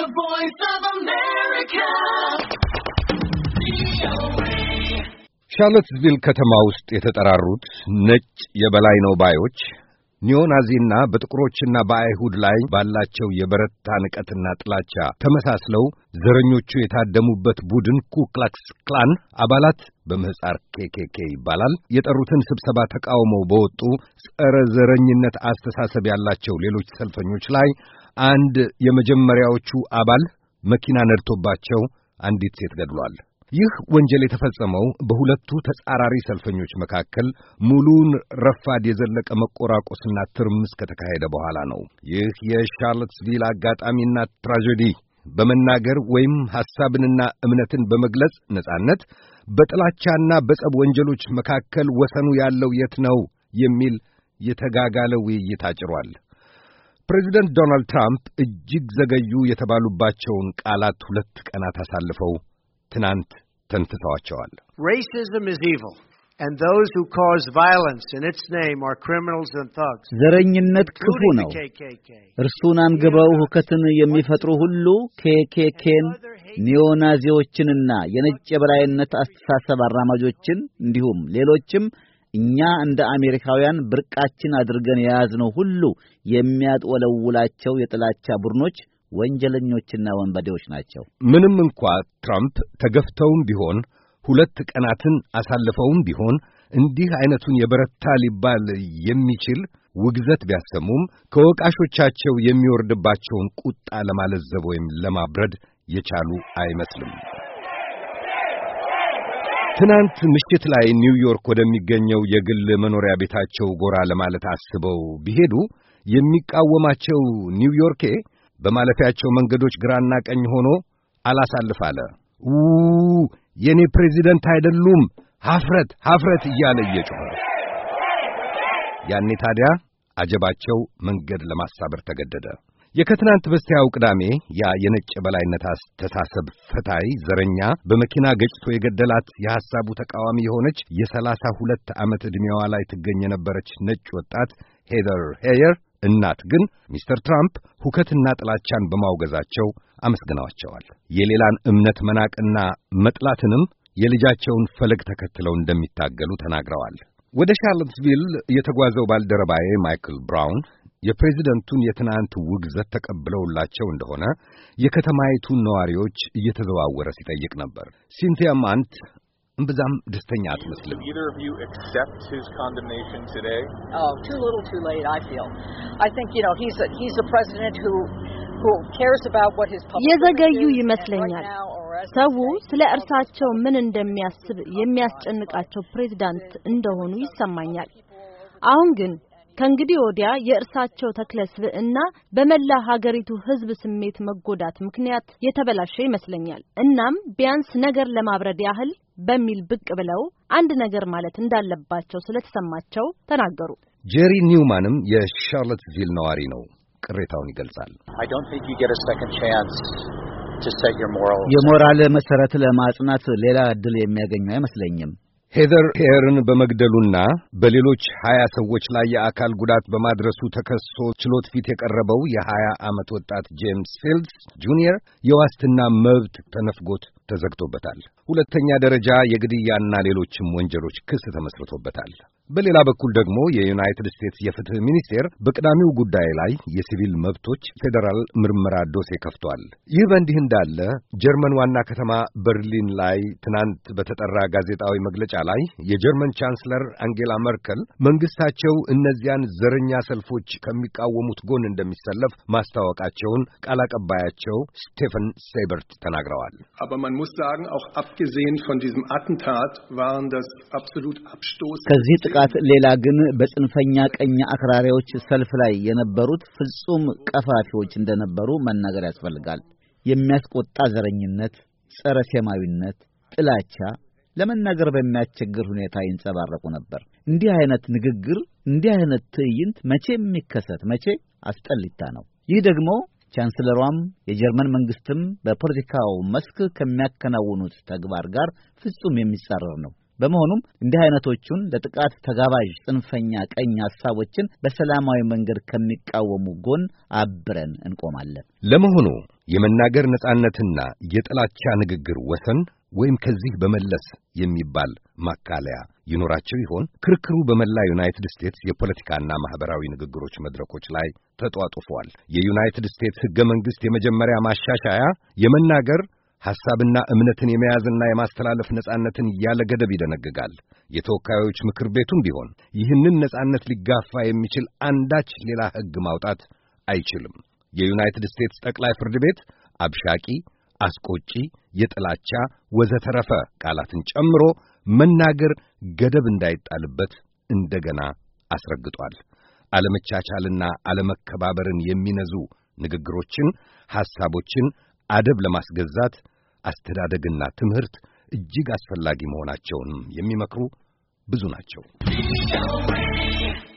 The Voice of America. ሻርሎትስቪል ከተማ ውስጥ የተጠራሩት ነጭ የበላይ ነው ባዮች ኒዮናዚና በጥቁሮችና በአይሁድ ላይ ባላቸው የበረታ ንቀትና ጥላቻ ተመሳስለው ዘረኞቹ የታደሙበት ቡድን ኩክላክስ ክላን አባላት በምህጻር ኬኬኬ ይባላል የጠሩትን ስብሰባ ተቃውመው በወጡ ጸረ ዘረኝነት አስተሳሰብ ያላቸው ሌሎች ሰልፈኞች ላይ አንድ የመጀመሪያዎቹ አባል መኪና ነድቶባቸው አንዲት ሴት ገድሏል። ይህ ወንጀል የተፈጸመው በሁለቱ ተጻራሪ ሰልፈኞች መካከል ሙሉን ረፋድ የዘለቀ መቆራቆስና ትርምስ ከተካሄደ በኋላ ነው። ይህ የሻርሎትስቪል አጋጣሚና ትራጀዲ በመናገር ወይም ሐሳብንና እምነትን በመግለጽ ነጻነት በጥላቻና በጸብ ወንጀሎች መካከል ወሰኑ ያለው የት ነው የሚል የተጋጋለ ውይይት አጭሯል። ፕሬዚደንት ዶናልድ ትራምፕ እጅግ ዘገዩ የተባሉባቸውን ቃላት 2 ቀናት አሳልፈው ትናንት ተንትተዋቸዋል። Racism is evil and those who cause violence in its name are criminals and thugs. ዘረኝነት ክፉ ነው። እርሱን አንግበው ሁከትን የሚፈጥሩ ሁሉ ኬኬኬን፣ ኒዮናዚዎችንና የነጭ የበላይነት አስተሳሰብ አራማጆችን እንዲሁም ሌሎችም እኛ እንደ አሜሪካውያን ብርቃችን አድርገን የያዝነው ሁሉ የሚያጥወለውላቸው የጥላቻ ቡድኖች ወንጀለኞችና ወንበዴዎች ናቸው። ምንም እንኳ ትራምፕ ተገፍተውም ቢሆን 2 ቀናትን አሳልፈውም ቢሆን እንዲህ አይነቱን የበረታ ሊባል የሚችል ውግዘት ቢያሰሙም ከወቃሾቻቸው የሚወርድባቸውን ቁጣ ለማለዘብ ወይም ለማብረድ የቻሉ አይመስልም። ትናንት ምሽት ላይ ኒውዮርክ ወደሚገኘው የግል መኖሪያ ቤታቸው ጎራ ለማለት አስበው ቢሄዱ የሚቃወማቸው ኒውዮርኬ በማለፊያቸው መንገዶች ግራና ቀኝ ሆኖ አላሳልፍ አለ። የኔ ፕሬዚደንት አይደሉም፣ ሐፍረት ሐፍረት እያለ እየጮኸ ያኔ ታዲያ አጀባቸው መንገድ ለማሳበር ተገደደ። የከትናንት በስቲያው ቅዳሜ ያ የነጭ የበላይነት አስተሳሰብ ፈታይ ዘረኛ በመኪና ገጭቶ የገደላት የሐሳቡ ተቃዋሚ የሆነች የ32 ዓመት ዕድሜዋ ላይ ትገኝ የነበረች ነጭ ወጣት ሄዘር ሄየር እናት ግን ሚስተር ትራምፕ ሁከትና ጥላቻን በማውገዛቸው አመስግነዋቸዋል። የሌላን እምነት መናቅና መጥላትንም የልጃቸውን ፈለግ ተከትለው እንደሚታገሉ ተናግረዋል። ወደ ሻርሎትስቪል የተጓዘው ባልደረባዬ ማይክል ብራውን የፕሬዚደንቱን የትናንት ውግዘት ተቀብለውላቸው እንደሆነ የከተማይቱን ነዋሪዎች እየተዘዋወረ ሲጠይቅ ነበር። ሲንቲያ ማንት እምብዛም ደስተኛ አትመስልም። Either of you accept his condemnation today? Oh, too little, too late, I feel. I think, he's a president who cares about what his public የዘገዩ ይመስለኛል። ሰው ስለ እርሳቸው ምን እንደሚያስብ የሚያስጨንቃቸው ፕሬዝዳንት እንደሆኑ ይሰማኛል። አሁን ግን ከእንግዲህ ወዲያ የእርሳቸው ተክለስብዕና በመላ ሀገሪቱ ሕዝብ ስሜት መጎዳት ምክንያት የተበላሸ ይመስለኛል። እናም ቢያንስ ነገር ለማብረድ ያህል በሚል ብቅ ብለው አንድ ነገር ማለት እንዳለባቸው ስለተሰማቸው ተናገሩ። ጄሪ ኒውማንም የሻርሎትስቪል ነዋሪ ነው። ቅሬታውን ይገልጻል። የሞራል መሰረት ለማጽናት ሌላ ዕድል የሚያገኘው አይመስለኝም። ሄዘር ሄየርን በመግደሉና በሌሎች 20 ሰዎች ላይ የአካል ጉዳት በማድረሱ ተከሶ ችሎት ፊት የቀረበው የ20 ዓመት ወጣት ጄምስ ፊልድስ ጁኒየር የዋስትና መብት ተነፍጎት ተዘግቶበታል። 2ኛ ደረጃ የግድያና ሌሎችም ወንጀሎች ክስ ተመስርቶበታል። በሌላ በኩል ደግሞ የዩናይትድ ስቴትስ የፍትህ ሚኒስቴር በቅዳሜው ጉዳይ ላይ የሲቪል መብቶች ፌዴራል ምርመራ ዶሴ ከፍቷል። ይህ በእንዲህ እንዳለ ጀርመን ዋና ከተማ በርሊን ላይ ትናንት በተጠራ ጋዜጣዊ መግለጫ ላይ የጀርመን ቻንስለር አንጌላ መርከል መንግስታቸው እነዚያን ዘረኛ ሰልፎች ከሚቃወሙት ጎን እንደሚሰለፍ ማስታወቃቸውን ቃል አቀባያቸው ስቴፈን ሴበርት ተናግረዋል። Aber man muss sagen, auch abgesehen von diesem Attentat waren das absolut abstoßend. ከዚህ ጥቃት ሌላ ግን በጽንፈኛ ቀኝ አክራሪዎች ሰልፍ ላይ የነበሩት ፍጹም ቀፋፊዎች እንደነበሩ መናገር ያስፈልጋል። የሚያስቆጣ ዘረኝነት፣ ጸረ ሴማዊነት፣ ጥላቻ ለመናገር በሚያስቸግር ሁኔታ ይንጸባረቁ ነበር። እንዲህ አይነት ንግግር፣ እንዲህ አይነት ትዕይንት መቼ የሚከሰት መቼ አስጠሊታ ነው። ይህ ደግሞ ቻንስለሯም የጀርመን መንግስትም በፖለቲካው መስክ ከሚያከናውኑት ተግባር ጋር ፍጹም የሚጻረር ነው። በመሆኑም እንዲህ አይነቶቹን ለጥቃት ተጋባዥ ጽንፈኛ ቀኝ ሐሳቦችን በሰላማዊ መንገድ ከሚቃወሙ ጎን አብረን እንቆማለን። ለመሆኑ የመናገር ነጻነትና የጥላቻ ንግግር ወሰን ወይም ከዚህ በመለስ የሚባል ማካለያ ይኖራቸው ይሆን? ክርክሩ በመላ ዩናይትድ ስቴትስ የፖለቲካና ማህበራዊ ንግግሮች መድረኮች ላይ ተጧጡፏል። የዩናይትድ ስቴትስ ሕገ መንግሥት የመጀመሪያ ማሻሻያ የመናገር ሐሳብና እምነትን የመያዝና የማስተላለፍ ነጻነትን ያለ ገደብ ይደነግጋል። የተወካዮች ምክር ቤቱም ቢሆን ይህንን ነጻነት ሊጋፋ የሚችል አንዳች ሌላ ሕግ ማውጣት አይችልም። የዩናይትድ ስቴትስ ጠቅላይ ፍርድ ቤት አብሻቂ፣ አስቆጪ፣ የጥላቻ ወዘተረፈ ቃላትን ጨምሮ መናገር ገደብ እንዳይጣልበት እንደገና አስረግጧል። አለመቻቻልና አለመከባበርን የሚነዙ ንግግሮችን፣ ሐሳቦችን አደብ ለማስገዛት አስተዳደግና ትምህርት እጅግ አስፈላጊ መሆናቸውን የሚመክሩ ብዙ ናቸው።